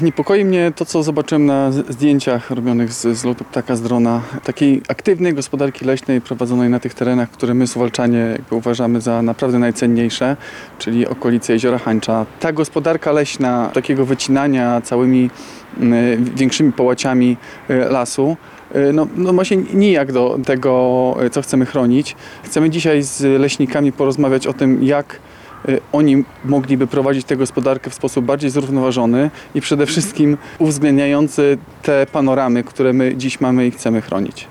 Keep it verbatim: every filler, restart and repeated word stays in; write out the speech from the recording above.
Niepokoi mnie to, co zobaczyłem na zdjęciach robionych z, z lotu ptaka z drona. Takiej aktywnej gospodarki leśnej prowadzonej na tych terenach, które my suwalczanie jakby uważamy za naprawdę najcenniejsze, czyli okolice Jeziora Hańcza. Ta gospodarka leśna, takiego wycinania całymi y, większymi połaciami y, lasu, y, no, no ma się nijak do tego, co chcemy chronić. Chcemy dzisiaj z leśnikami porozmawiać o tym, jak oni mogliby prowadzić tę gospodarkę w sposób bardziej zrównoważony i przede wszystkim uwzględniający te panoramy, które my dziś mamy i chcemy chronić.